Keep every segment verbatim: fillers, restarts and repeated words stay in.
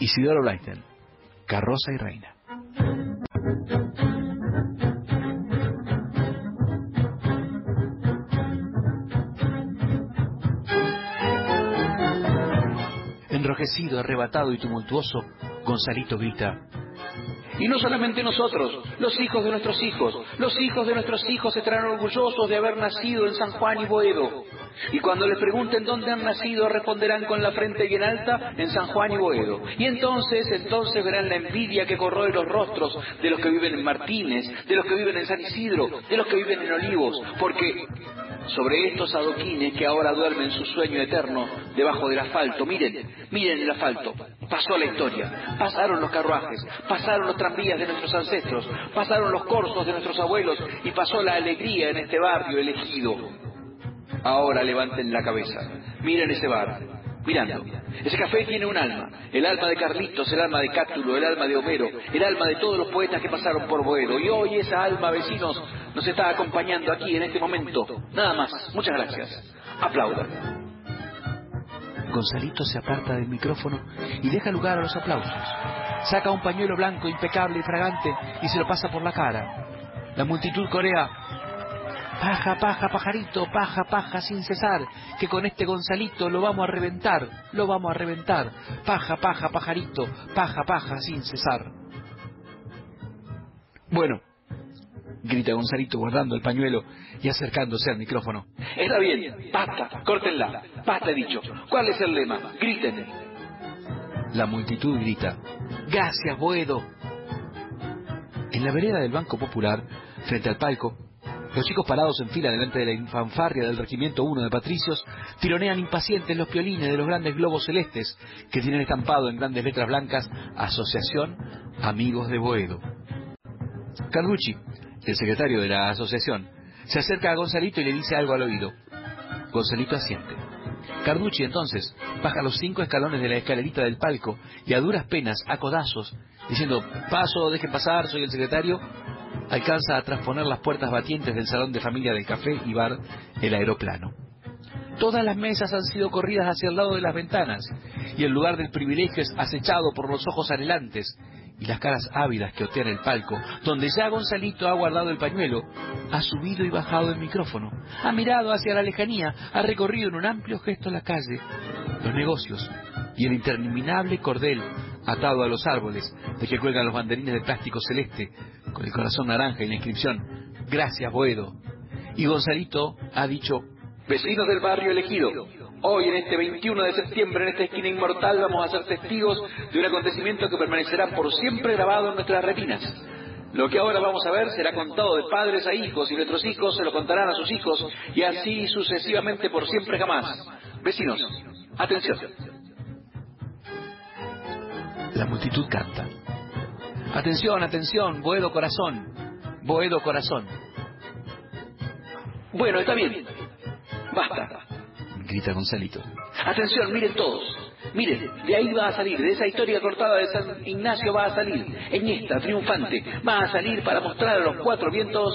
Isidoro Blaisten, Carroza y Reina. Enrojecido, arrebatado y tumultuoso, Gonzalito grita: y no solamente nosotros, los hijos de nuestros hijos, los hijos de nuestros hijos estarán orgullosos de haber nacido en San Juan y Boedo. Y cuando les pregunten dónde han nacido, responderán con la frente bien alta: en San Juan y Boedo. Y entonces, entonces verán la envidia que corroe los rostros de los que viven en Martínez, de los que viven en San Isidro, de los que viven en Olivos, porque sobre estos adoquines que ahora duermen su sueño eterno debajo del asfalto, miren, miren el asfalto, pasó la historia, pasaron los carruajes, pasaron los tranvías de nuestros ancestros, pasaron los corzos de nuestros abuelos y pasó la alegría en este barrio elegido. Ahora levanten la cabeza, miren ese bar, mirando. Ese café tiene un alma, el alma de Carlitos, el alma de Cátulo, el alma de Homero, el alma de todos los poetas que pasaron por Boedo. Y hoy esa alma, vecinos, nos está acompañando aquí en este momento. Nada más, muchas gracias. Aplaudan. Gonzalito se aparta del micrófono y deja lugar a los aplausos. Saca un pañuelo blanco impecable y fragante y se lo pasa por la cara. La multitud corea: paja, paja, pajarito, paja, paja, sin cesar, que con este Gonzalito lo vamos a reventar, lo vamos a reventar. Paja, paja, pajarito, paja, paja, sin cesar. Bueno, grita Gonzalito guardando el pañuelo y acercándose al micrófono. Está bien, basta, córtenla, basta he dicho. ¿Cuál es el lema? Griten. La multitud grita: gracias, Boedo. En la vereda del Banco Popular, frente al palco, los chicos parados en fila delante de la fanfarria del Regimiento uno de Patricios tironean impacientes los piolines de los grandes globos celestes que tienen estampado en grandes letras blancas: Asociación Amigos de Boedo. Carducci, el secretario de la asociación, se acerca a Gonzalito y le dice algo al oído. Gonzalito asiente. Carducci entonces baja los cinco escalones de la escalerita del palco y a duras penas, a codazos, diciendo: paso, dejen pasar, soy el secretario, alcanza a trasponer las puertas batientes del salón de familia del café y bar El Aeroplano. Todas las mesas han sido corridas hacia el lado de las ventanas y el lugar del privilegio es acechado por los ojos anhelantes y las caras ávidas que otean el palco, donde ya Gonzalito ha guardado el pañuelo, ha subido y bajado el micrófono, ha mirado hacia la lejanía, ha recorrido en un amplio gesto la calle, los negocios y el interminable cordel atado a los árboles de que cuelgan los banderines de plástico celeste con el corazón naranja y la inscripción: gracias, Boedo. Y Gonzalito ha dicho: vecinos del barrio elegido, hoy en este veintiuno de septiembre, en esta esquina inmortal, vamos a ser testigos de un acontecimiento que permanecerá por siempre grabado en nuestras retinas. Lo que ahora vamos a ver será contado de padres a hijos y nuestros hijos se lo contarán a sus hijos y así sucesivamente por siempre jamás. Vecinos, atención. La multitud canta: atención, atención, Boedo corazón, Boedo corazón. Bueno, está bien, basta, grita Gonzalito. Atención, miren todos, miren, de ahí va a salir, de esa historia cortada de San Ignacio va a salir, en esta, triunfante, va a salir para mostrar a los cuatro vientos.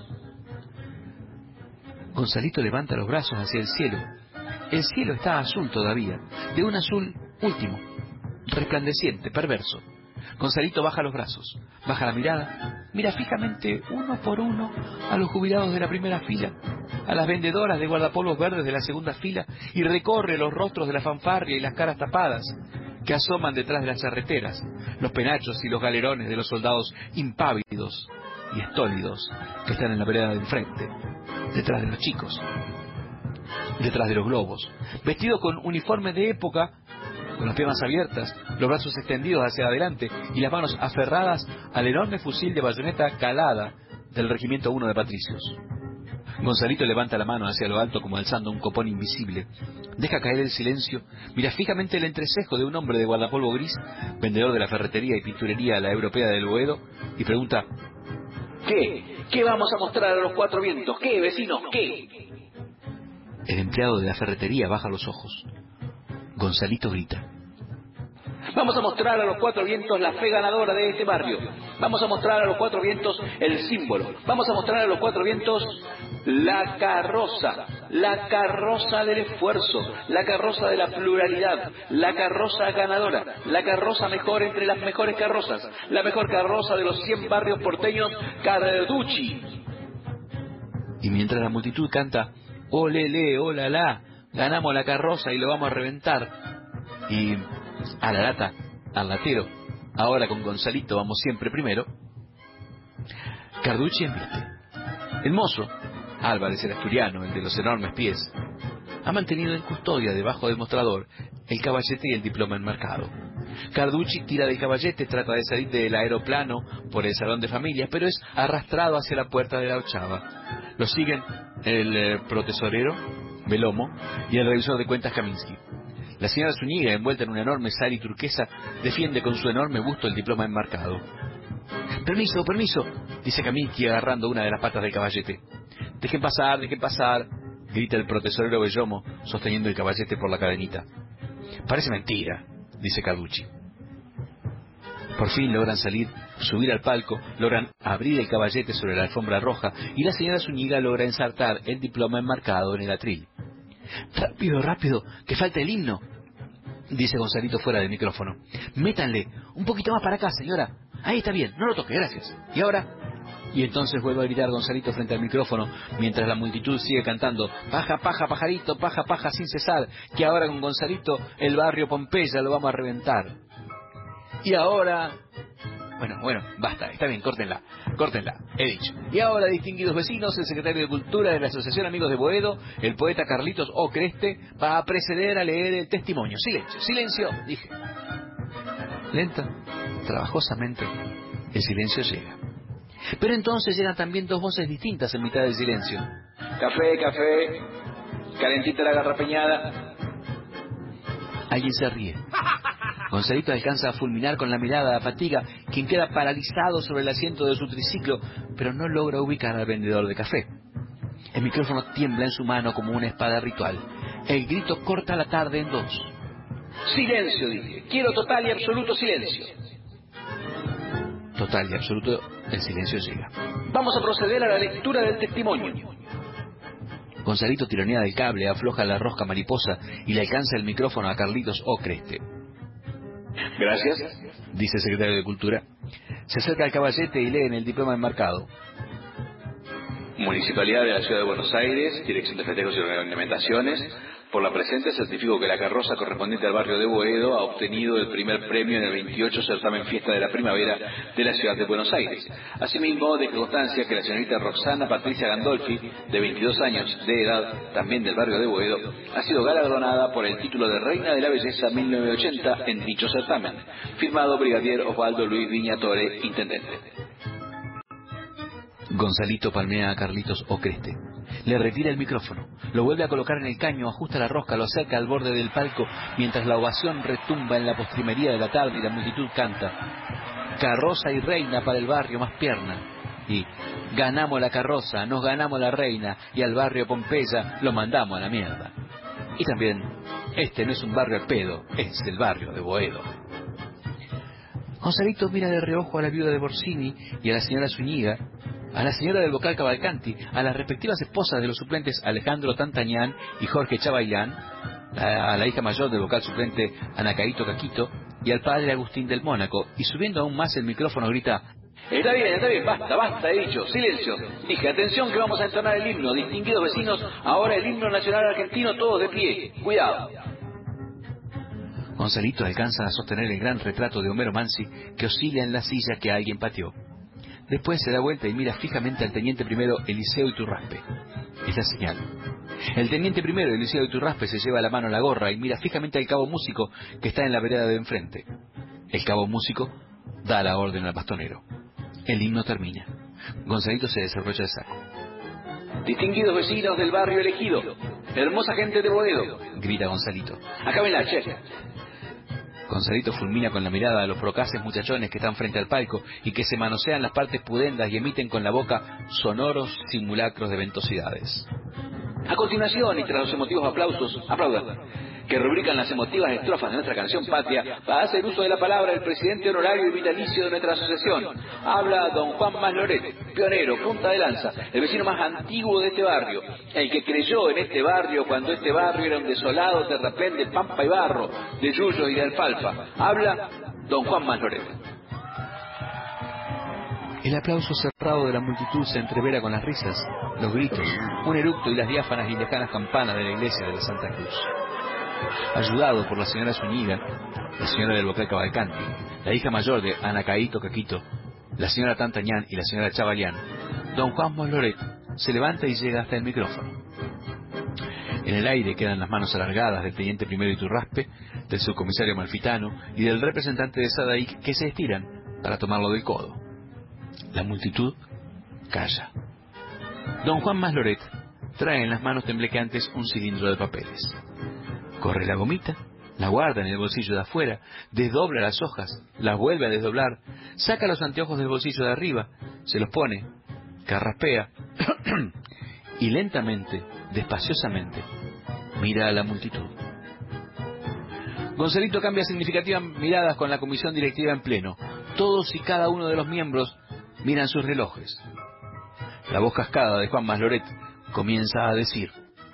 Gonzalito levanta los brazos hacia el cielo. El cielo está azul todavía, de un azul último, resplandeciente, perverso. Gonzalito baja los brazos, baja la mirada, mira fijamente uno por uno a los jubilados de la primera fila, a las vendedoras de guardapolvos verdes de la segunda fila y recorre los rostros de la fanfarria y las caras tapadas que asoman detrás de las charreteras, los penachos y los galerones de los soldados impávidos y estólidos que están en la vereda del frente, detrás de los chicos, detrás de los globos, vestidos con uniforme de época, con las piernas abiertas, los brazos extendidos hacia adelante y las manos aferradas al enorme fusil de bayoneta calada del Regimiento uno de Patricios. Gonzalito levanta la mano hacia lo alto como alzando un copón invisible. Deja caer el silencio, mira fijamente el entrecejo de un hombre de guardapolvo gris, vendedor de la ferretería y pinturería La Europea del Boedo, y pregunta: ¿Qué? ¿Qué vamos a mostrar a los cuatro vientos? ¿Qué, vecinos? ¿Qué? El empleado de la ferretería baja los ojos. Gonzalito grita: vamos a mostrar a los cuatro vientos la fe ganadora de este barrio. Vamos a mostrar a los cuatro vientos el símbolo. Vamos a mostrar a los cuatro vientos la carroza. la carroza del esfuerzo, la carroza de la pluralidad, la carroza ganadora, la carroza mejor entre las mejores carrozas, la mejor carroza de los cien barrios porteños, Carducci. Y mientras la multitud canta, olele, olala, ganamos la carroza y lo vamos a reventar. Y a la lata, al latero, ahora con Gonzalito vamos siempre primero, Carducci embiste. El mozo, Álvarez el asturiano, el de los enormes pies, ha mantenido en custodia debajo del mostrador el caballete y el diploma enmarcado. Carducci tira del caballete, trata de salir del aeroplano por el salón de familia, pero es arrastrado hacia la puerta de la ochava. Lo siguen el eh, protesorero, Belomo, y el revisor de cuentas, Kaminsky. La señora Zúñiga, envuelta en una enorme sari turquesa, defiende con su enorme busto el diploma enmarcado. «Permiso, permiso», dice Kaminsky agarrando una de las patas del caballete. «Dejen pasar, dejen pasar», grita el protesorero Bellomo, sosteniendo el caballete por la cadenita. «Parece mentira», dice Carducci. Por fin logran salir, subir al palco, logran abrir el caballete sobre la alfombra roja y la señora Zúñiga logra ensartar el diploma enmarcado en el atril. «Rápido, rápido, que falta el himno», dice Gonzalito fuera del micrófono. «Métanle, un poquito más para acá, señora. Ahí está bien, no lo toque, gracias. ¿Y ahora?» Y entonces vuelve a gritar Gonzalito frente al micrófono, mientras la multitud sigue cantando «Paja, paja, pajarito, paja, paja» sin cesar, que ahora con Gonzalito el barrio Pompeya lo vamos a reventar. Y ahora... Bueno, bueno, basta, está bien, córtenla, córtenla, he dicho. Y ahora, distinguidos vecinos, el secretario de Cultura de la Asociación Amigos de Boedo, el poeta Carlitos Ocreste, va a proceder a leer el testimonio. Silencio, silencio, dije. Lenta, trabajosamente, el silencio llega. Pero entonces llegan también dos voces distintas en mitad del silencio. Café, café, calentita la garrapeñada. Alguien se ríe. Gonzalito alcanza a fulminar con la mirada a Fatiga, quien queda paralizado sobre el asiento de su triciclo, pero no logra ubicar al vendedor de café. El micrófono tiembla en su mano como una espada ritual. El grito corta la tarde en dos. Silencio, dije. Quiero total y absoluto silencio. Total y absoluto, el silencio llega. Vamos a proceder a la lectura del testimonio. Gonzalito tironea del cable, afloja la rosca mariposa y le alcanza el micrófono a Carlitos Ocreste. Gracias, dice el secretario de Cultura. Se acerca al caballete y lee en el diploma enmarcado. Municipalidad de la Ciudad de Buenos Aires, Dirección de Festejos y Ornamentaciones. Por la presente certifico que la carroza correspondiente al barrio de Boedo ha obtenido el primer premio en el veintiocho certamen Fiesta de la Primavera de la Ciudad de Buenos Aires. Asimismo, dejo constancia que la señorita Roxana Patricia Gandolfi, de veintidós años de edad, también del barrio de Boedo, ha sido galardonada por el título de Reina de la Belleza mil novecientos ochenta en dicho certamen. Firmado Brigadier Osvaldo Luis Viña Tore, Intendente. Gonzalito palmea a Carlitos Ocreste. Le retira el micrófono, lo vuelve a colocar en el caño, ajusta la rosca, lo acerca al borde del palco, mientras la ovación retumba en la postrimería de la tarde y la multitud canta «Carroza y reina para el barrio más pierna». Y «Ganamos la carroza, nos ganamos la reina y al barrio Pompeya lo mandamos a la mierda». Y también «Este no es un barrio al pedo, es el barrio de Boedo». Gonzalito mira de reojo a la viuda de Borsini y a la señora Zúñiga, a la señora del vocal Cavalcanti, a las respectivas esposas de los suplentes Alejandro Tantañán y Jorge Chavaillán, a la hija mayor del vocal suplente Anacaíto Caquito y al padre Agustín del Mónaco, y subiendo aún más el micrófono grita «Está bien, está bien, basta, basta, he dicho, silencio. Dije, atención que vamos a entonar el himno, distinguidos vecinos, ahora el himno nacional argentino, todos de pie, cuidado». Gonzalito alcanza a sostener el gran retrato de Homero Mansi que oscila en la silla que alguien pateó. Después se da vuelta y mira fijamente al teniente primero Eliseo Iturraspe. Es la señal. El teniente primero Eliseo Iturraspe se lleva la mano a la gorra y mira fijamente al cabo músico que está en la vereda de enfrente. El cabo músico da la orden al bastonero. El himno termina. Gonzalito se desarrolla el saco. «Distinguidos vecinos del barrio elegido, hermosa gente de Boedo», grita Gonzalito. «Acábenla, che». Gonzalito fulmina con la mirada a los procaces muchachones que están frente al palco y que se manosean las partes pudendas y emiten con la boca sonoros simulacros de ventosidades. A continuación, y tras los emotivos aplausos, aplaudan. que rubrican las emotivas estrofas de nuestra canción patria, para hacer uso de la palabra el presidente honorario y vitalicio de nuestra asociación. Habla don Juan Masloret, pionero, punta de lanza, el vecino más antiguo de este barrio, el que creyó en este barrio cuando este barrio era un desolado terraplén de pampa y barro, de yuyo y de alfalfa. Habla don Juan Masloret. El aplauso cerrado de la multitud se entrevera con las risas, los gritos, un eructo y las diáfanas y lejanas campanas de la iglesia de la Santa Cruz. Ayudado por la señora Zúñiga, la señora del Bocal Cavalcanti, la hija mayor de Anacaíto Caquito, la señora Tantañán y la señora Chavalián, don Juan Masloret se levanta y llega hasta el micrófono. En el aire quedan las manos alargadas del teniente primero Iturraspe, del subcomisario Malfitano y del representante de Sadaic, que se estiran para tomarlo del codo. La multitud calla. Don Juan Masloret trae en las manos temblequeantes un cilindro de papeles. Corre la gomita, la guarda en el bolsillo de afuera, desdobla las hojas, las vuelve a desdoblar, saca los anteojos del bolsillo de arriba, se los pone, carraspea y lentamente, despaciosamente, mira a la multitud. Gonzalito cambia significativas miradas con la comisión directiva en pleno. Todos y cada uno de los miembros miran sus relojes. La voz cascada de Juan Masloret comienza a decir: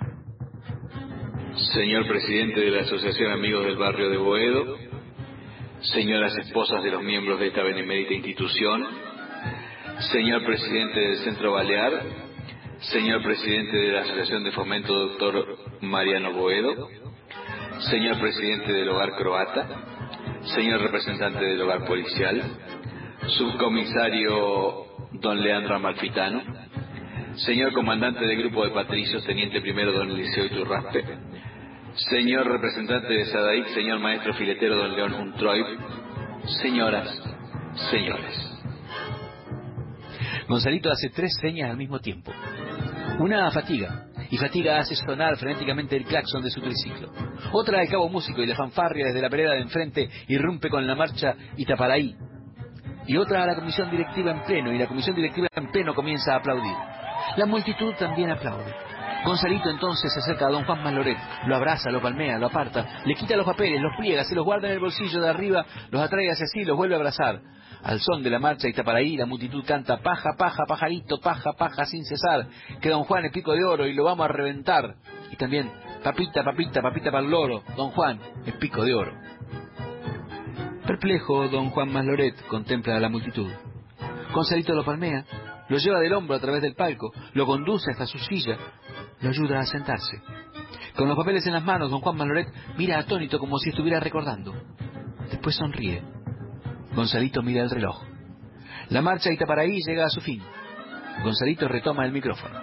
Señor presidente de la Asociación Amigos del Barrio de Boedo, señoras esposas de los miembros de esta benemérita institución, señor presidente del Centro Balear, señor presidente de la Asociación de Fomento doctor Mariano Boedo, señor presidente del Hogar Croata, señor representante del Hogar Policial, subcomisario don Leandro Amalfitano, señor comandante del Grupo de Patricios, teniente primero don Eliseo Iturraspe, señor representante de Sadaic, señor maestro filetero don León Untroy, señoras, señores. Gonzalito hace tres señas al mismo tiempo. Una a Fatiga, y Fatiga hace sonar frenéticamente el claxon de su triciclo. Otra al cabo músico, y la fanfarria desde la vereda de enfrente irrumpe con la marcha Itaparaí. Y otra a la comisión directiva en pleno, y la comisión directiva en pleno comienza a aplaudir. La multitud también aplaude. Gonzalito entonces se acerca a don Juan Masloret, lo abraza, lo palmea, lo aparta, le quita los papeles, los pliega, se los guarda en el bolsillo de arriba, los atrae hacia sí y los vuelve a abrazar. Al son de la marcha Itaparaí, la multitud canta paja, paja, pajarito, paja, paja, sin cesar, que don Juan es pico de oro y lo vamos a reventar. Y también papita, papita, papita para el loro, don Juan es pico de oro. Perplejo, don Juan Masloret contempla a la multitud. Gonzalito lo palmea, lo lleva del hombro a través del palco, lo conduce hasta su silla, lo ayuda a sentarse. Con los papeles en las manos, don Juan Masloret mira atónito como si estuviera recordando. Después sonríe. Gonzalito mira el reloj. La marcha Itaparaí llega a su fin. Gonzalito retoma el micrófono.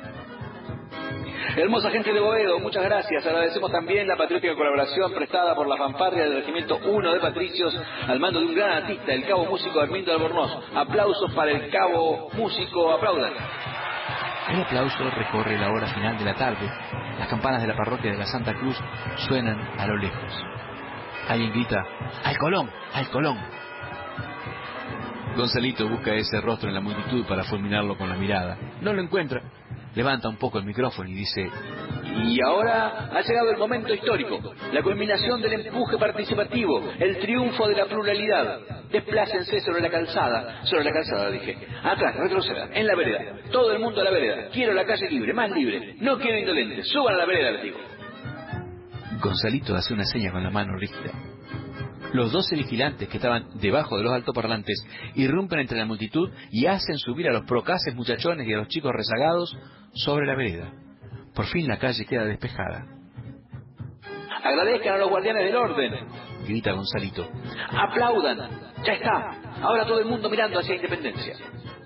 Hermosa gente de Boedo, muchas gracias. Agradecemos también la patriótica colaboración prestada por la fanfarria del Regimiento uno de Patricios al mando de un gran artista, el cabo músico Armindo Albornoz. Aplausos para el cabo músico, aplaudan. El aplauso recorre la hora final de la tarde. Las campanas de la parroquia de la Santa Cruz suenan a lo lejos. Alguien grita: ¡al Colón! ¡al Colón! Gonzalito busca ese rostro en la multitud para fulminarlo con la mirada. No lo encuentra. Levanta un poco el micrófono y dice: y ahora ha llegado el momento histórico, la culminación del empuje participativo, el triunfo de la pluralidad. Desplácense sobre la calzada, sobre la calzada dije, atrás, retrocedan, en la vereda, todo el mundo a la vereda. Quiero la calle libre, más libre, no quiero indolentes, suban a la vereda, les digo. Gonzalito hace una seña con la mano rígida. Los doce vigilantes que estaban debajo de los altoparlantes irrumpen entre la multitud y hacen subir a los procaces muchachones y a los chicos rezagados sobre la vereda. Por fin la calle queda despejada. Agradezcan a los guardianes del orden, grita Gonzalito. Aplaudan, ya está. Ahora todo el mundo mirando hacia Independencia.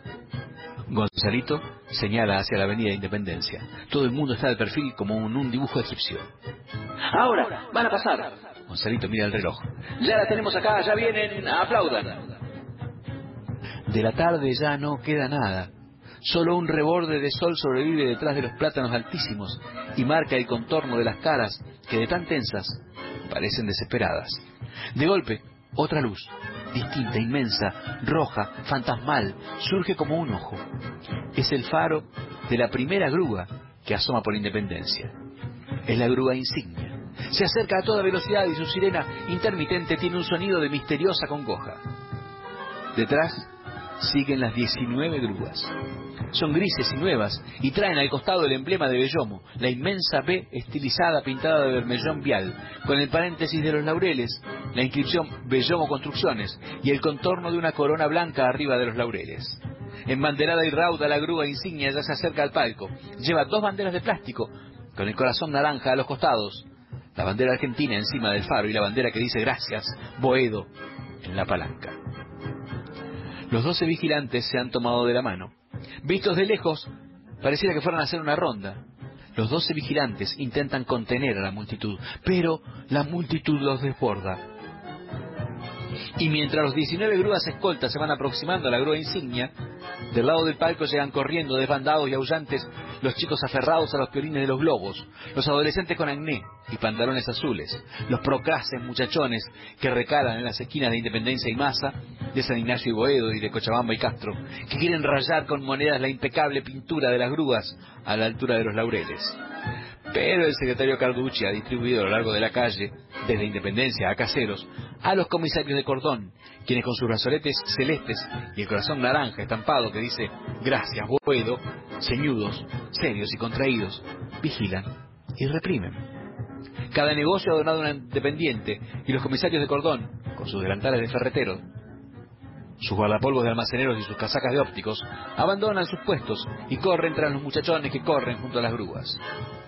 Gonzalito señala hacia la avenida Independencia. Todo el mundo está de perfil como en un dibujo egipcio. Ahora, van a pasar. Gonzalito mira el reloj. Ya la tenemos acá, ya vienen, aplaudan. De la tarde ya no queda nada. Solo un reborde de sol sobrevive detrás de los plátanos altísimos y marca el contorno de las caras que de tan tensas parecen desesperadas. De golpe, otra luz, distinta, inmensa, roja, fantasmal, surge como un ojo. Es el faro de la primera grúa que asoma por Independencia. Es la grúa insignia, Se acerca a toda velocidad y su sirena intermitente tiene un sonido de misteriosa congoja. Detrás siguen las diecinueve grúas. Son grises y nuevas y traen al costado el emblema de Bellomo, la inmensa B estilizada pintada de vermellón vial, con el paréntesis de los laureles, la inscripción Bellomo Construcciones y el contorno de una corona blanca arriba de los laureles. Embanderada y rauda la grúa insignia ya se acerca al palco. Lleva dos banderas de plástico con el corazón naranja a los costados, la bandera argentina encima del faro y la bandera que dice gracias, Boedo, en la palanca. Los doce vigilantes se han tomado de la mano. Vistos de lejos, pareciera que fueran a hacer una ronda. Los doce vigilantes intentan contener a la multitud, pero la multitud los desborda. Y mientras los diecinueve grúas escoltas se van aproximando a la grúa insignia, del lado del palco llegan corriendo, desbandados y aullantes, los chicos aferrados a los piolines de los globos, los adolescentes con acné y pantalones azules, los procrases muchachones que recalan en las esquinas de Independencia y Maza, de San Ignacio y Boedo y de Cochabamba y Castro, que quieren rayar con monedas la impecable pintura de las grúas a la altura de los laureles. Pero el secretario Carducci ha distribuido a lo largo de la calle, desde Independencia a Caseros, a los comisarios de cordón, quienes con sus brazoletes celestes y el corazón naranja estampado que dice gracias Boedo, ceñudos, serios y contraídos, vigilan y reprimen. Cada negocio ha donado a un dependiente y los comisarios de cordón, con sus delantales de ferretero, sus guardapolvos de almaceneros y sus casacas de ópticos, abandonan sus puestos y corren tras los muchachones que corren junto a las grúas.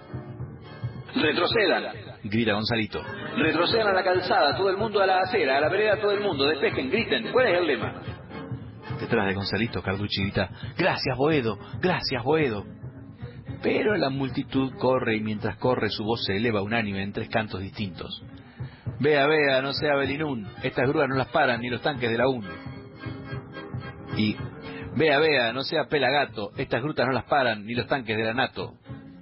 Retrocedan, grita Gonzalito. Retrocedan a la calzada, todo el mundo a la acera, a la vereda todo el mundo, despejen, griten, ¿cuál es el lema? Detrás de Gonzalito, Carducci grita, gracias Boedo, gracias Boedo. Pero la multitud corre y mientras corre su voz se eleva unánime en tres cantos distintos. Vea, vea, no sea Belinún, estas grúas no las paran ni los tanques de la U N E. Y vea, vea, no sea Pelagato, estas grutas no las paran ni los tanques de la NATO.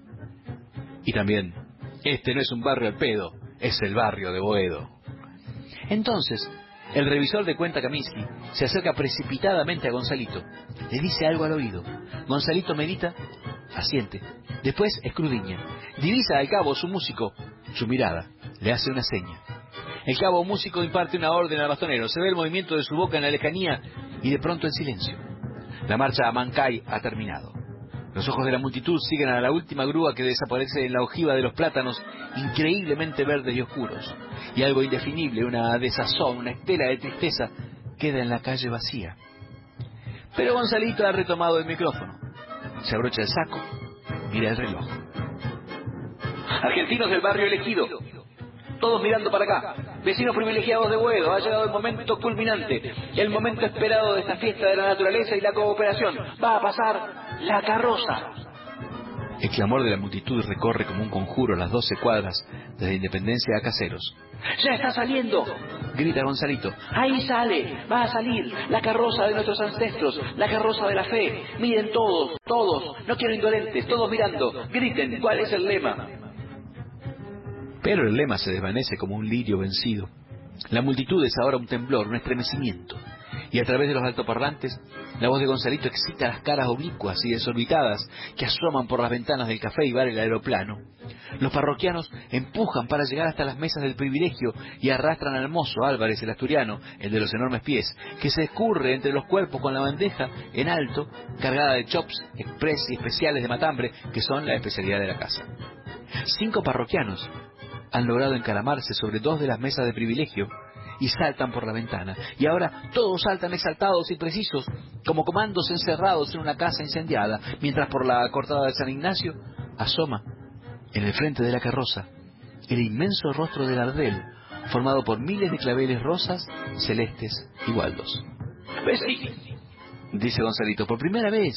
Y también, este no es un barrio al pedo, es el barrio de Boedo. Entonces, el revisor de cuenta Kaminsky se acerca precipitadamente a Gonzalito. Le dice algo al oído. Gonzalito medita, asiente. Después escudriña. Divisa al cabo su músico, su mirada. Le hace una seña. El cabo músico imparte una orden al bastonero. Se ve el movimiento de su boca en la lejanía y de pronto en silencio. La marcha a Mancay ha terminado. Los ojos de la multitud siguen a la última grúa que desaparece en la ojiva de los plátanos increíblemente verdes y oscuros. Y algo indefinible, una desazón, una estela de tristeza, queda en la calle vacía. Pero Gonzalito ha retomado el micrófono. Se abrocha el saco, mira el reloj. Argentinos del barrio elegido, todos mirando para acá. Vecinos privilegiados de Boedo, ha llegado el momento culminante, el momento esperado de esta fiesta de la naturaleza y la cooperación. Va a pasar la carroza. El clamor de la multitud recorre como un conjuro las doce cuadras desde Independencia a Caseros. ¡Ya está saliendo!, grita Gonzalito. ¡Ahí sale! ¡Va a salir! La carroza de nuestros ancestros, la carroza de la fe. Miren todos, todos, no quiero indolentes, todos mirando. Griten, ¿cuál es el lema? Pero el lema se desvanece como un lirio vencido. La multitud es ahora un temblor, un estremecimiento. Y a través de los altoparlantes, la voz de Gonzalito excita las caras oblicuas y desorbitadas que asoman por las ventanas del café y bar el aeroplano. Los parroquianos empujan para llegar hasta las mesas del privilegio y arrastran al mozo Álvarez, el asturiano, el de los enormes pies, que se escurre entre los cuerpos con la bandeja en alto, cargada de chops, express y especiales de matambre, que son la especialidad de la casa. Cinco parroquianos han logrado encaramarse sobre dos de las mesas de privilegio y saltan por la ventana. Y ahora todos saltan exaltados y precisos, como comandos encerrados en una casa incendiada, mientras por la cortada de San Ignacio asoma, en el frente de la carroza, el inmenso rostro del Ardel, formado por miles de claveles rosas, celestes y gualdos. Pues sí, dice Gonzalito, por primera vez.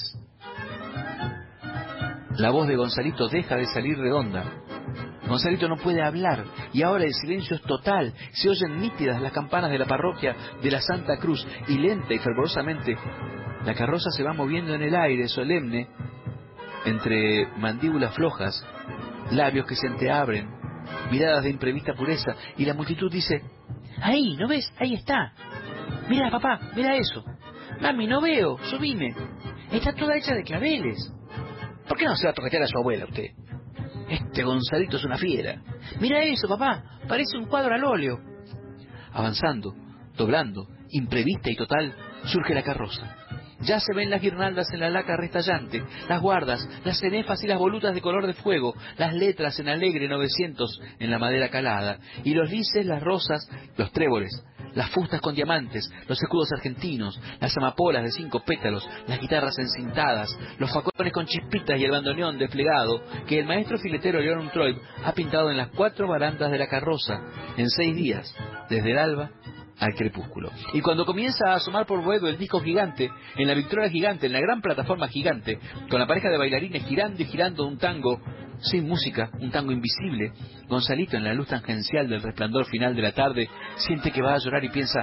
La voz de Gonzalito deja de salir redonda. Gonzalito no puede hablar y ahora el silencio es total. Se oyen nítidas las campanas de la parroquia de la Santa Cruz y lenta y fervorosamente la carroza se va moviendo en el aire solemne entre mandíbulas flojas, labios que se entreabren, miradas de imprevista pureza, y la multitud dice: ahí, ¿no ves? Ahí está. Mira, papá, mira eso. Mami, no veo, subime. Está toda hecha de claveles. ¿Por qué no se va a toquetear a su abuela usted? Este Gonzalito es una fiera. Mira eso, papá, parece un cuadro al óleo. Avanzando, doblando, imprevista y total, surge la carroza. Ya se ven las guirnaldas en la laca restallante, las guardas, las cenefas y las volutas de color de fuego, las letras en alegre novecientos en la madera calada, y los lices, las rosas, los tréboles, las fustas con diamantes, los escudos argentinos, las amapolas de cinco pétalos, las guitarras encintadas, los facones con chispitas y el bandoneón desplegado que el maestro filetero León Untroib ha pintado en las cuatro barandas de la carroza en seis días, desde el alba al crepúsculo. Y cuando comienza a asomar por Boedo el disco gigante, en la victoria gigante, en la gran plataforma gigante, con la pareja de bailarines girando y girando un tango sin música, un tango invisible, Gonzalito, en la luz tangencial del resplandor final de la tarde, siente que va a llorar y piensa: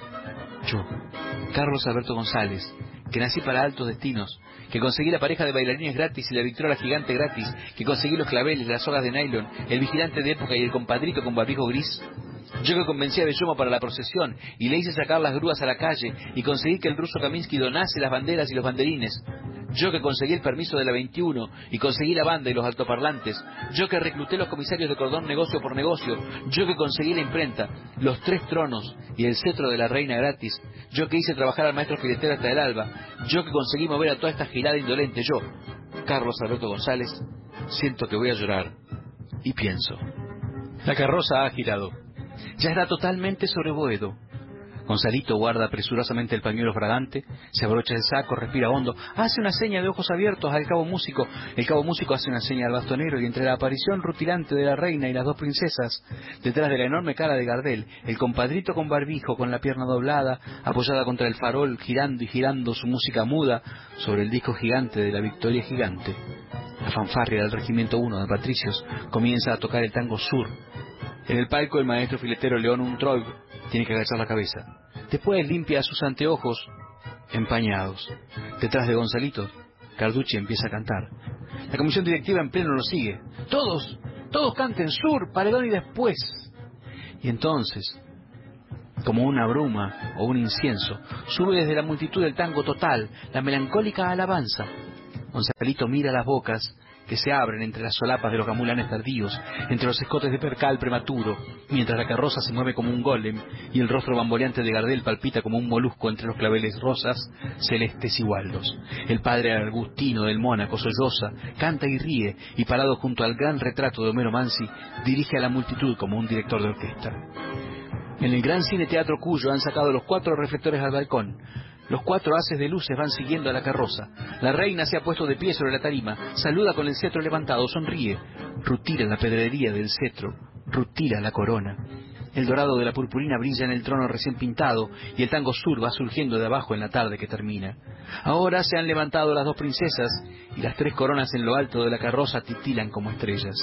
yo, Carlos Alberto González, que nací para altos destinos, que conseguí la pareja de bailarines gratis y la victoria gigante gratis, que conseguí los claveles, las sogas de nylon, el vigilante de época y el compadrito con barbijo gris. Yo que convencí a Bellomo para la procesión y le hice sacar las grúas a la calle y conseguí que el ruso Kaminsky donase las banderas y los banderines. Yo que conseguí el permiso de la veintiuno y conseguí la banda y los altoparlantes. Yo que recluté los comisarios de cordón negocio por negocio. Yo que conseguí la imprenta, los tres tronos y el cetro de la reina gratis. Yo que hice trabajar al maestro filetero hasta el alba. Yo que conseguí mover a toda esta gilada indolente. Yo, Carlos Alberto González, siento que voy a llorar y pienso: la carroza ha girado. Ya está totalmente sobre Boedo. Gonzalito guarda presurosamente el pañuelo fragante, se abrocha el saco, respira hondo, hace una seña de ojos abiertos al cabo músico. El cabo músico hace una seña al bastonero y entre la aparición rutilante de la reina y las dos princesas, detrás de la enorme cara de Gardel, el compadrito con barbijo, con la pierna doblada, apoyada contra el farol, girando y girando su música muda sobre el disco gigante de la victoria gigante. La fanfarria del Regimiento uno de Patricios comienza a tocar el tango sur. En el palco el maestro filetero León Untroib tiene que agachar la cabeza. Después limpia sus anteojos empañados. Detrás de Gonzalito, Carducci empieza a cantar. La comisión directiva en pleno lo sigue. Todos, todos canten sur, paredón y después. Y entonces, como una bruma o un incienso, sube desde la multitud del tango total la melancólica alabanza. Gonzalito mira las bocas que se abren entre las solapas de los gamulanes tardíos, entre los escotes de percal prematuro, mientras la carroza se mueve como un golem y el rostro bamboleante de Gardel palpita como un molusco entre los claveles rosas, celestes y gualdos. El padre Agustino del Mónaco solloza, canta y ríe, y parado junto al gran retrato de Homero Mansi, dirige a la multitud como un director de orquesta. En el gran cine teatro Cuyo han sacado los cuatro reflectores al balcón. Los cuatro haces de luces van siguiendo a la carroza. La reina se ha puesto de pie sobre la tarima, saluda con el cetro levantado, sonríe. Rutila la pedrería del cetro, rutila la corona. El dorado de la purpurina brilla en el trono recién pintado y el tango sur va surgiendo de abajo en la tarde que termina. Ahora se han levantado las dos princesas y las tres coronas en lo alto de la carroza titilan como estrellas.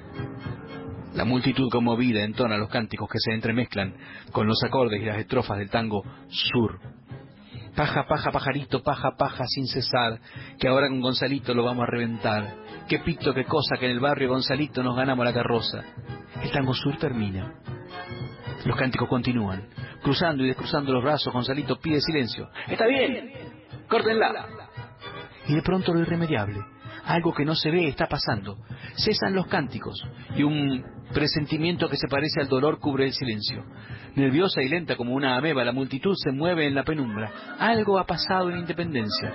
La multitud conmovida entona los cánticos que se entremezclan con los acordes y las estrofas del tango sur. Paja, paja, pajarito, paja, paja sin cesar, que ahora con Gonzalito lo vamos a reventar. Qué pito, qué cosa, que en el barrio Gonzalito nos ganamos la carroza. El tango sur termina. Los cánticos continúan. Cruzando y descruzando los brazos, Gonzalito pide silencio. Está bien, córtenla. Y de pronto lo irremediable, algo que no se ve, está pasando. Cesan los cánticos y un presentimiento que se parece al dolor cubre el silencio. Nerviosa y lenta como una ameba, la multitud se mueve en la penumbra. Algo ha pasado en Independencia.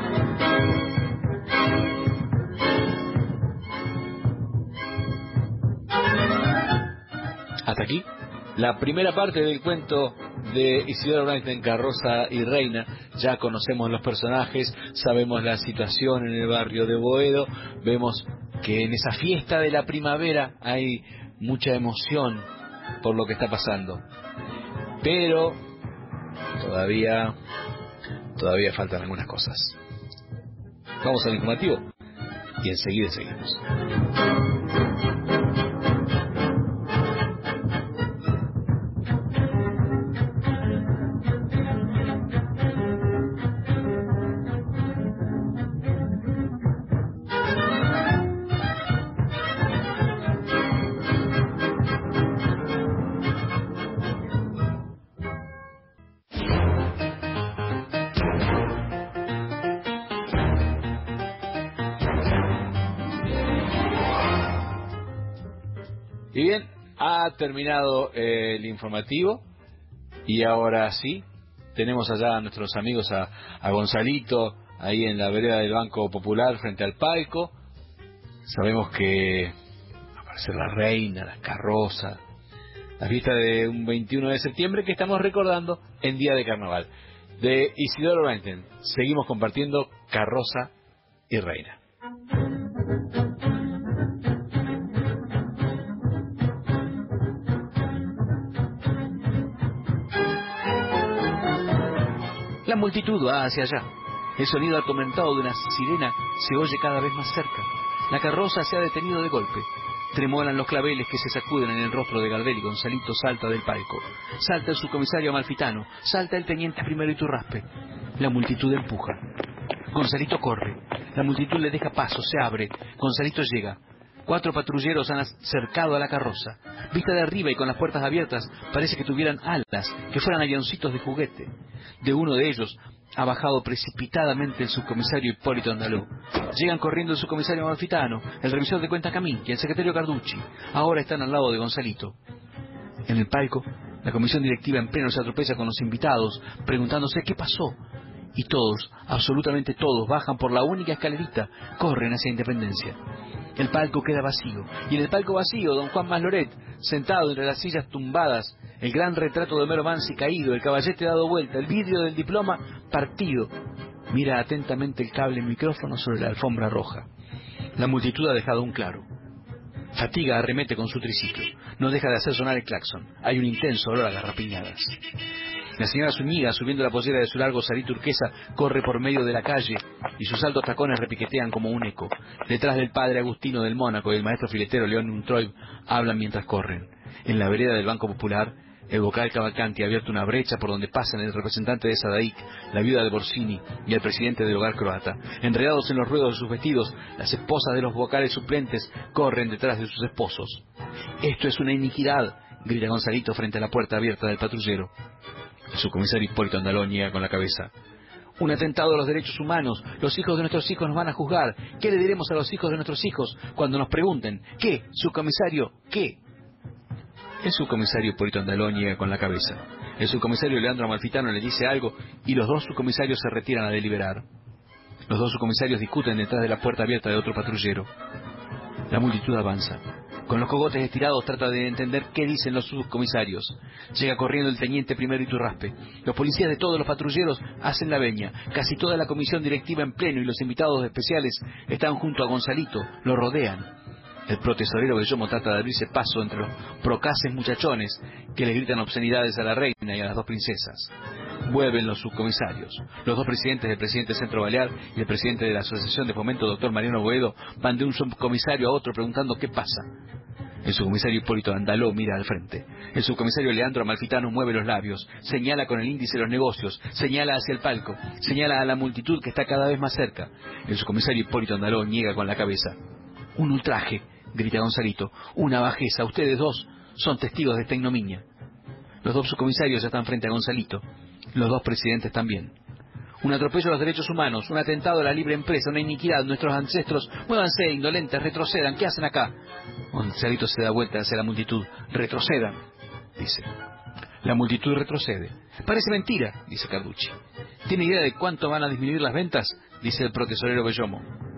Hasta aquí la primera parte del cuento de Isidoro Brachten, Carroza y Reina. Ya conocemos los personajes, sabemos la situación en el barrio de Boedo, vemos que en esa fiesta de la primavera hay mucha emoción por lo que está pasando. Pero todavía todavía faltan algunas cosas. Vamos al informativo y enseguida seguimos. Y bien, ha terminado eh, el informativo y ahora sí, tenemos allá a nuestros amigos, a, a Gonzalito, ahí en la vereda del Banco Popular frente al palco. Sabemos que aparece la reina, las carrozas, la fiesta de un veintiuno de septiembre que estamos recordando en día de carnaval. De Isidoro Benten, seguimos compartiendo carroza y reina. La multitud va hacia allá. El sonido atormentado de una sirena se oye cada vez más cerca. La carroza se ha detenido de golpe. Tremolan los claveles que se sacuden en el rostro de Gardel y Gonzalito salta del palco. Salta el subcomisario Amalfitano, salta el teniente primero Iturraspe. La multitud empuja. Gonzalito corre. La multitud le deja paso, se abre. Gonzalito llega. Cuatro patrulleros han cercado a la carroza. Vista de arriba y con las puertas abiertas, parece que tuvieran alas, que fueran avioncitos de juguete. De uno de ellos ha bajado precipitadamente el subcomisario Hipólito Andaló. Llegan corriendo el subcomisario Amalfitano, el revisor de cuenta Camín y el secretario Carducci. Ahora están al lado de Gonzalito. En el palco, la comisión directiva en pleno se atropella con los invitados, preguntándose qué pasó. Y todos, absolutamente todos, bajan por la única escalerita, corren hacia Independencia. El palco queda vacío, y en el palco vacío, don Juan Masloret, sentado entre las sillas tumbadas, el gran retrato de Homero Mansi caído, el caballete dado vuelta, el vidrio del diploma partido, mira atentamente el cable micrófono sobre la alfombra roja. La multitud ha dejado un claro. Fatiga arremete con su triciclo, no deja de hacer sonar el claxon, hay un intenso olor a garrapiñadas. La señora Zúñiga, subiendo la pollera de su largo sarí turquesa, corre por medio de la calle y sus altos tacones repiquetean como un eco. Detrás del padre Agustino del Mónaco y el maestro filetero León Untroy hablan mientras corren. En la vereda del Banco Popular, el vocal Cavalcanti ha abierto una brecha por donde pasan el representante de Sadaic, la viuda de Borsini y el presidente del hogar croata. Enredados en los ruedos de sus vestidos, las esposas de los vocales suplentes corren detrás de sus esposos. «Esto es una iniquidad», grita Gonzalito frente a la puerta abierta del patrullero. El subcomisario Hipólito Andaló niega con la cabeza. «Un atentado a los derechos humanos. Los hijos de nuestros hijos nos van a juzgar. ¿Qué le diremos a los hijos de nuestros hijos cuando nos pregunten? ¿Qué, subcomisario? ¿Qué?» El subcomisario Hipólito Andaló niega con la cabeza. El subcomisario Leandro Amalfitano le dice algo y los dos subcomisarios se retiran a deliberar. Los dos subcomisarios discuten detrás de la puerta abierta de otro patrullero. La multitud avanza. Con los cogotes estirados trata de entender qué dicen los subcomisarios. Llega corriendo el teniente primero Iturraspe. Los policías de todos los patrulleros hacen la veña. Casi toda la comisión directiva en pleno y los invitados especiales están junto a Gonzalito, lo rodean. El protesorero Bellomo trata de abrirse paso entre los procaces muchachones que le gritan obscenidades a la reina y a las dos princesas. Vuelven los subcomisarios. Los dos presidentes, el presidente Centro Balear y el presidente de la Asociación de Fomento, doctor Mariano Boedo, van de un subcomisario a otro preguntando qué pasa. El subcomisario Hipólito Andaló mira al frente. El subcomisario Leandro Amalfitano mueve los labios, señala con el índice los negocios, señala hacia el palco, señala a la multitud que está cada vez más cerca. El subcomisario Hipólito Andaló niega con la cabeza. «Un ultraje», grita Gonzalito, «una bajeza. Ustedes dos son testigos de esta ignominia». Los dos subcomisarios ya están frente a Gonzalito. Los dos presidentes también. «Un atropello a los derechos humanos, un atentado a la libre empresa, una iniquidad. Nuestros ancestros, muévanse, indolentes, retrocedan. ¿Qué hacen acá?» Gonzalito se da vuelta hacia la multitud. «Retrocedan», dice. La multitud retrocede. «Parece mentira», dice Carducci. «¿Tiene idea de cuánto van a disminuir las ventas?», dice el protesorero Bellomo.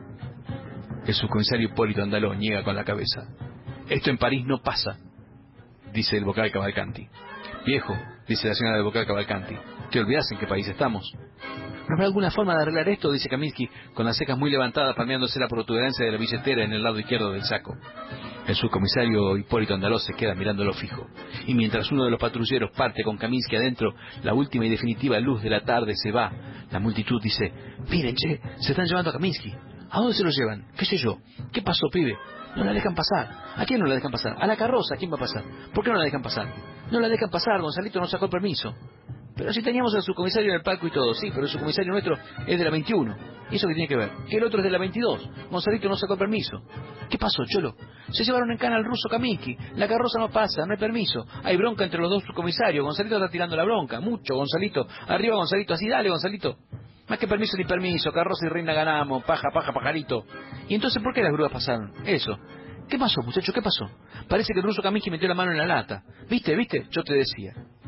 El subcomisario Hipólito Andaló niega con la cabeza. «Esto en París no pasa», dice el vocal Cavalcanti. «Viejo», dice la señora del vocal Cavalcanti, «te olvidas en qué país estamos». «¿No habrá alguna forma de arreglar esto?», dice Kaminsky, con las cejas muy levantadas, palmeándose la protuberancia de la billetera en el lado izquierdo del saco. El subcomisario Hipólito Andaló se queda mirándolo fijo. Y mientras uno de los patrulleros parte con Kaminsky adentro, la última y definitiva luz de la tarde se va. La multitud dice: «Miren, che, se están llevando a Kaminsky». «¿A dónde se lo llevan? ¿Qué sé yo? ¿Qué pasó, pibe? No la dejan pasar». «¿A quién no la dejan pasar? A la carroza. ¿A quién va a pasar? ¿Por qué no la dejan pasar?» «No la dejan pasar, Gonzalito no sacó el permiso». «Pero si teníamos al subcomisario en el palco y todo». «Sí, pero el subcomisario nuestro es de la veintiuno. ¿Y eso qué tiene que ver? Que el otro es de la veintidós. Gonzalito no sacó el permiso». «¿Qué pasó, Cholo? Se llevaron en cana al ruso Kaminsky. La carroza no pasa, no hay permiso. Hay bronca entre los dos subcomisarios. Gonzalito está tirando la bronca. Mucho, Gonzalito. Arriba, Gonzalito. Así, dale, Gonzalito». «Más que permiso ni permiso, carroza y reina ganamos, paja, paja, pajarito». «¿Y entonces por qué las grúas pasaron?» «Eso, ¿Qué pasó, muchacho? ¿Qué pasó? Parece que el ruso Kaminsky metió la mano en la lata. ¿Viste? ¿Viste? Yo te decía.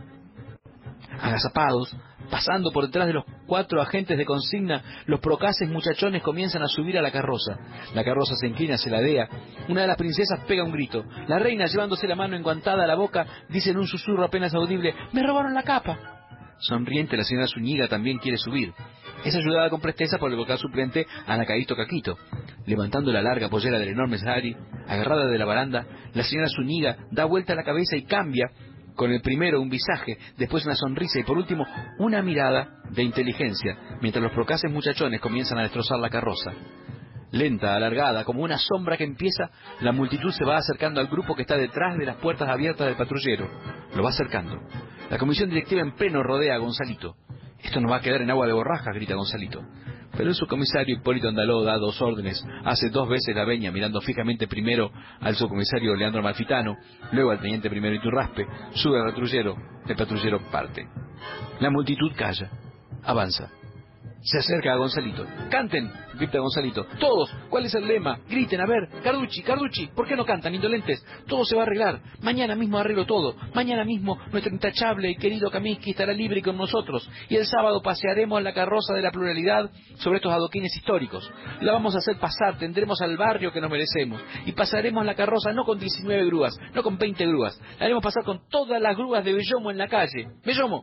Agazapados, pasando por detrás de los cuatro agentes de consigna, los procaces muchachones comienzan a subir a la carroza. La carroza se inclina, se ladea. Una de las princesas pega un grito. La reina, llevándose la mano enguantada a la boca, dice en un susurro apenas audible: ¡me robaron la capa! Sonriente, la señora Zúñiga también quiere subir. Es ayudada con presteza por el vocal suplente Anacaísto Caquito. Levantando la larga pollera del enorme sari, agarrada de la baranda, la señora Zúñiga da vuelta la cabeza y cambia, con el primero un visaje, después una sonrisa y por último una mirada de inteligencia, mientras los procaces muchachones comienzan a destrozar la carroza. Lenta, alargada, como una sombra que empieza, la multitud se va acercando al grupo que está detrás de las puertas abiertas del patrullero. Lo va acercando. La comisión directiva en pleno rodea a Gonzalito. «Esto no va a quedar en agua de borrajas», grita Gonzalito. Pero el subcomisario Hipólito Andaló da dos órdenes, hace dos veces la veña, mirando fijamente primero al subcomisario Leandro Amalfitano, luego al teniente primero Iturraspe, sube al patrullero, el patrullero parte. La multitud calla, avanza. Se acerca a Gonzalito. ¡Canten!, grita Gonzalito. ¡Todos! ¿Cuál es el lema? Griten, a ver. Carducci, Carducci, ¿por qué no cantan, indolentes? Todo se va a arreglar. Mañana mismo arreglo todo. Mañana mismo nuestro intachable y querido Kaminsky estará libre con nosotros. Y el sábado pasearemos la carroza de la pluralidad sobre estos adoquines históricos. La vamos a hacer pasar, tendremos al barrio que nos merecemos. Y pasaremos la carroza no con diecinueve grúas, no con veinte grúas. La haremos pasar con todas las grúas de Bellomo en la calle. ¡Bellomo!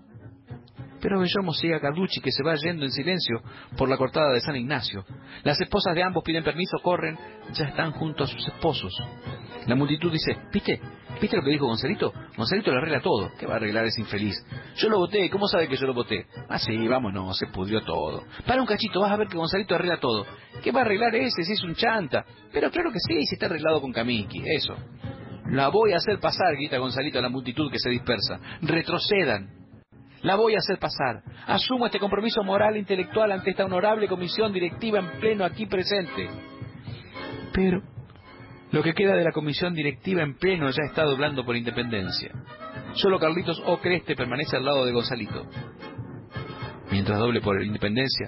Pero Bellomo sigue a Carducci, que se va yendo en silencio por la cortada de San Ignacio. Las esposas de ambos piden permiso, corren, ya están junto a sus esposos. La multitud dice: ¿Viste? ¿Viste lo que dijo Gonzalito? Gonzalito lo arregla todo. ¿Qué va a arreglar ese infeliz? Yo lo voté, ¿cómo sabe que yo lo voté? Ah, sí, vámonos, se pudrió todo. Para un cachito, vas a ver que Gonzalito arregla todo. ¿Qué va a arreglar ese si es un chanta? Pero claro que sí, si está arreglado con Kaminsky, eso. La voy a hacer pasar, grita Gonzalito a la multitud que se dispersa. Retrocedan. La voy a hacer pasar. Asumo este compromiso moral e intelectual ante esta honorable comisión directiva en pleno aquí presente. Pero lo que queda de la comisión directiva en pleno ya está doblando por independencia. Solo Carlitos Ocreste permanece al lado de Gonzalito. Mientras doble por independencia,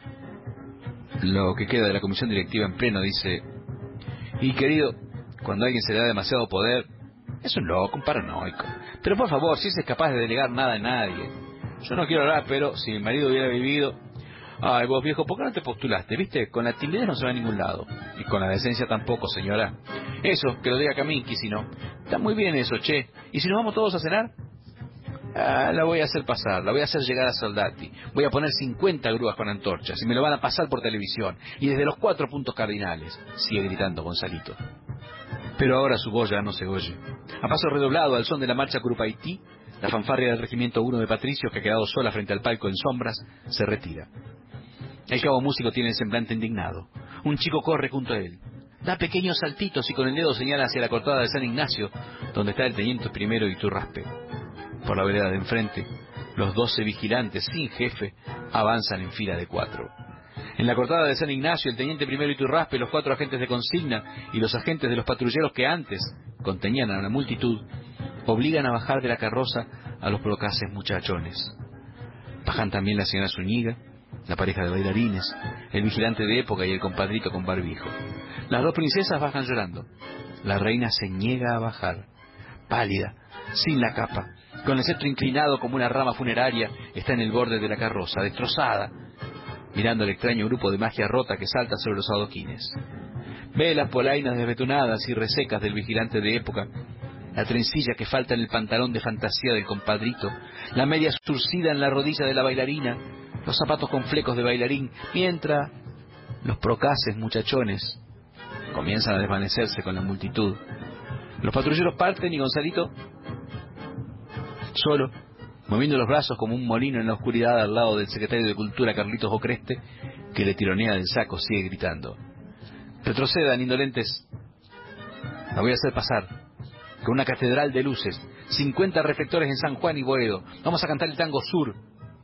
lo que queda de la comisión directiva en pleno dice: y querido, cuando a alguien se le da demasiado poder, es un loco, un paranoico. Pero por favor, si es capaz de delegar nada a nadie. Yo no quiero hablar, pero si mi marido hubiera vivido... Ay, vos viejo, ¿por qué no te postulaste? ¿Viste? Con la timidez no se va a ningún lado. Y con la decencia tampoco, señora. Eso, que lo diga Kaminsky, si no. Está muy bien eso, che. ¿Y si nos vamos todos a cenar? Ah, la voy a hacer pasar, la voy a hacer llegar a Soldati. Voy a poner cincuenta grúas con antorchas y me lo van a pasar por televisión. Y desde los cuatro puntos cardinales. Sigue gritando Gonzalito. Pero ahora su voz ya no se oye. A paso redoblado, al son de la marcha Curupaití, la fanfarria del regimiento uno de Patricios, que ha quedado sola frente al palco en sombras, se retira. El cabo músico tiene el semblante indignado. Un chico corre junto a él. Da pequeños saltitos y con el dedo señala hacia la cortada de San Ignacio, donde está el teniente primero Iturraspe. Por la vereda de enfrente, los doce vigilantes sin jefe avanzan en fila de cuatro. En la cortada de San Ignacio, el teniente primero Iturraspe, los cuatro agentes de consigna y los agentes de los patrulleros que antes contenían a la multitud, obligan a bajar de la carroza a los procaces muchachones. Bajan también la señora Zúñiga, la pareja de bailarines, el vigilante de época y el compadrito con barbijo. Las dos princesas bajan llorando. La reina se niega a bajar, pálida, sin la capa, con el cetro inclinado como una rama funeraria, está en el borde de la carroza, destrozada, mirando al extraño grupo de magia rota que salta sobre los adoquines. Ve las polainas desbetunadas y resecas del vigilante de época, la trencilla que falta en el pantalón de fantasía del compadrito, la media surcida en la rodilla de la bailarina, los zapatos con flecos de bailarín, mientras los procaces muchachones comienzan a desvanecerse con la multitud. Los patrulleros parten y Gonzalito, solo, moviendo los brazos como un molino en la oscuridad al lado del secretario de Cultura Carlitos Ocreste, que le tironea del saco, sigue gritando: retrocedan, indolentes. La voy a hacer pasar, con una catedral de luces, cincuenta reflectores en San Juan y Boedo. Vamos a cantar el tango sur.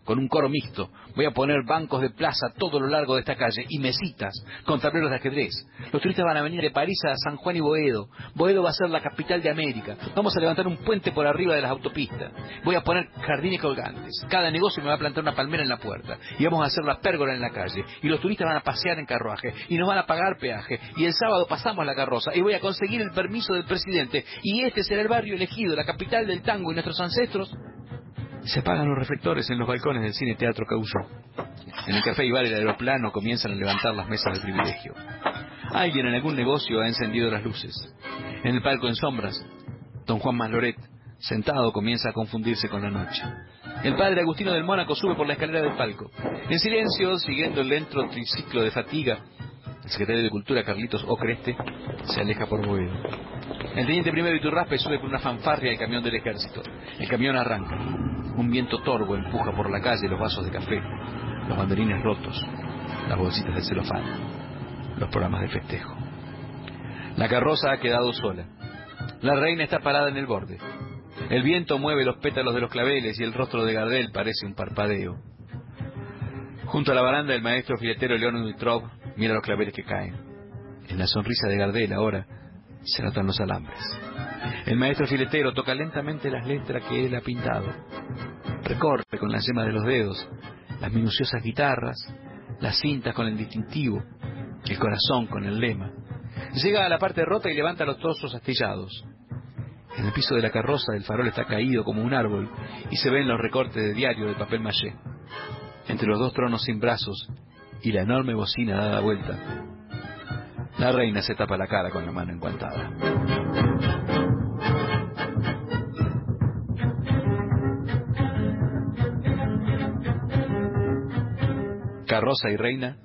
con un coro mixto. Voy a poner bancos de plaza a todo lo largo de esta calle y mesitas con tableros de ajedrez. Los turistas van a venir de París a San Juan y Boedo. Boedo va a ser la capital de América. Vamos a levantar un puente por arriba de las autopistas. Voy a poner jardines colgantes. Cada negocio me va a plantar una palmera en la puerta. Y vamos a hacer la pérgola en la calle. Y los turistas van a pasear en carruaje. Y nos van a pagar peaje. Y el sábado pasamos la carroza. Y voy a conseguir el permiso del presidente. Y este será el barrio elegido, la capital del tango. Y nuestros ancestros... Se apagan los reflectores en los balcones del Cine Teatro Causó. En el Café y Bar del Aeroplano comienzan a levantar las mesas de privilegio. Alguien en algún negocio ha encendido las luces. En el palco en sombras, don Juan Masloret, sentado, comienza a confundirse con la noche. El padre Agustino del Mónaco sube por la escalera del palco. En silencio, siguiendo el lento triciclo de fatiga, el secretario de Cultura, Carlitos Ocreste, se aleja por Boedo. El teniente primero Iturraspe sube con una fanfarria al camión del ejército. El camión arranca. Un viento torvo empuja por la calle los vasos de café, los banderines rotos, las bolsitas de celofán, los programas de festejo. La carroza ha quedado sola. La reina está parada en el borde. El viento mueve los pétalos de los claveles y el rostro de Gardel parece un parpadeo. Junto a la baranda, el maestro filetero León Dutrov mira los claveles que caen. En la sonrisa de Gardel ahora se notan los alambres. El maestro filetero toca lentamente las letras que él ha pintado. Recorre con la yema de los dedos las minuciosas guitarras, las cintas con el distintivo, el corazón con el lema. Llega a la parte rota y levanta los trozos astillados. En el piso de la carroza el farol está caído como un árbol y se ven los recortes de diario de papel maché. Entre los dos tronos sin brazos y la enorme bocina dada vuelta, la reina se tapa la cara con la mano enguantada. Carroza y reina